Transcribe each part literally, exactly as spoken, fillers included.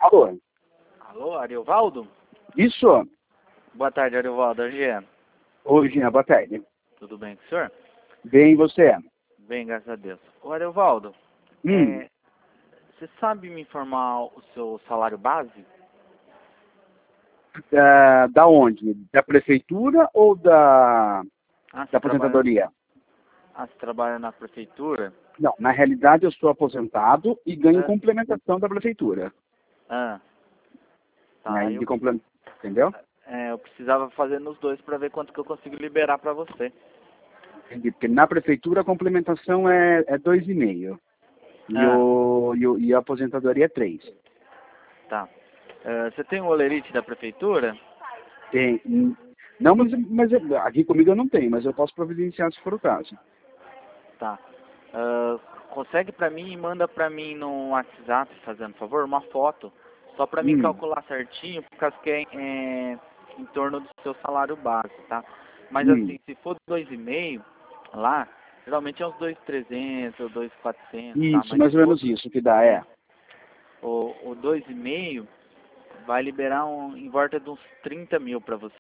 Alô? Alô, Ariovaldo? Isso. Boa tarde, Ariovaldo. É Jean. Oi, Jean, boa tarde. Tudo bem com o senhor? Bem, e você? Bem, graças a Deus. Ô, Ariovaldo, Hum. é, você sabe me informar o seu salário base? Da, da onde? Da prefeitura ou da, Ah, da você trabalha, aposentadoria? ah, você trabalha na prefeitura? Não, na realidade eu sou aposentado e ganho Ah, complementação da prefeitura. ah, Né, tá. de Eu, complemento, entendeu? é, eu precisava fazer nos dois para ver quanto que eu consigo liberar para você. Entendi, porque na prefeitura a complementação é, é dois e meio e, Ah, o, e, o, e a aposentadoria é três. tá. É, você tem o olerite da prefeitura? Tem. hum, Não, mas, mas eu- aqui comigo eu não tenho, mas eu posso providenciar se for o caso. Tá. Ah, consegue para mim e manda para mim no WhatsApp, fazendo favor, uma foto, só para mim Hum, calcular certinho, por causa que é, é em torno do seu salário base, tá? Mas hum. assim, se for dois e meio lá, geralmente é uns dois mil e trezentos ou dois mil e quatrocentos, tá? Isso, Mas mais se ou for menos isso que dá, é, é. o, o dois e meio vai liberar um, em volta de uns trinta mil para você,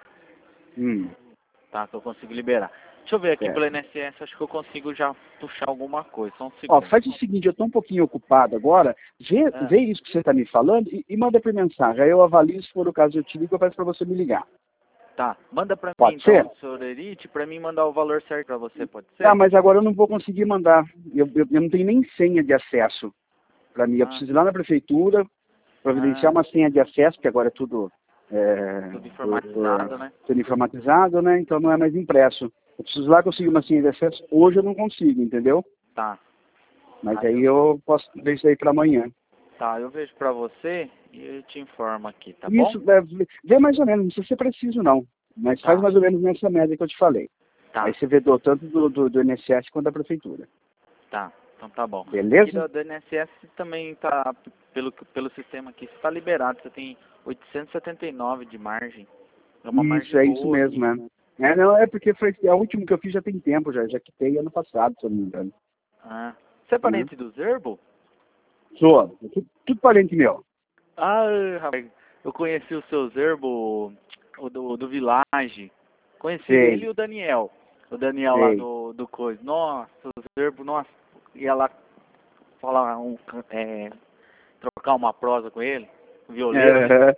Hum, tá? Que eu consigo liberar. Deixa eu ver aqui pelo certo. I N S S, acho que eu consigo já puxar alguma coisa, só um Ó, segundo. faz o seguinte, eu estou um pouquinho ocupado agora, vê, Ah. vê isso que você está me falando e, e manda por mensagem. Aí eu avalio, se for o caso eu te ligo, eu peço para você me ligar. Tá, manda pra mim Pode então ser? o seu Orerite, pra mim mandar o valor certo pra você, pode Ah, ser? mas agora eu não vou conseguir mandar. Eu, eu, eu não tenho nem senha de acesso para mim. Eu Ah, preciso ir lá na prefeitura, providenciar ah, uma senha de acesso, porque agora é tudo, é, tudo por, informatizado, por, né? tudo informatizado, né? Então não é mais impresso. Eu preciso lá conseguir uma senha de acesso. Hoje eu não consigo, entendeu? Tá, Mas aí aí eu, eu posso ver isso aí para amanhã. tá, eu vejo pra você e eu te informo aqui, tá bom? Isso, é, vê mais ou menos, não precisa ser preciso não. Mas faz Tá, mais ou menos nessa média que eu te falei. Aí tá, você vê do, tanto do, do, do I N S S quanto da prefeitura. tá, então tá bom. Aqui Beleza? do, do I N S S também tá, pelo, pelo sistema aqui, você tá liberado, você tem oitocentos e setenta e nove de margem, é uma Isso, margem é isso boa mesmo, aqui. né? É, não, é porque foi a última que eu fiz já tem tempo, já, já quitei ano passado, se eu não me engano. Ah, você é Né? parente do Zerbo? Sou, tudo, tudo parente meu. Ah, rapaz, eu conheci o seu Zerbo, o do, do Village. Conheci ele Sei, e o Daniel. O Daniel lá sei. do, do Coisa. Nossa, o Zerbo, nossa, ia lá falar um, can- é, trocar uma prosa com ele, violeiro. Aham,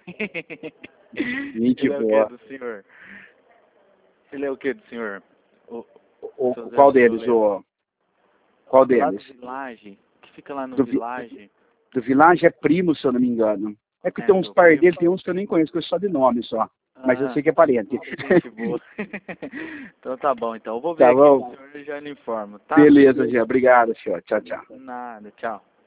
gente Ele é o que boa. do senhor? Ele é o que do senhor? O, o O, seu qual Zerbo deles? violeiro. O, qual Lá do deles? Village, que fica lá no Do, Vi- Village. do Village é primo, se eu não me engano. É que É, tem uns seu par primo. dele, tem uns que eu nem conheço, conheço só de nome só. Mas eu Ah, sei que é parente. gente boa. Então tá bom, então. Eu vou ver Tá aqui pro bom? senhor e já lhe informo, tá? Beleza, Jean. Obrigado, senhor. Tchau, tchau. Nada, tchau.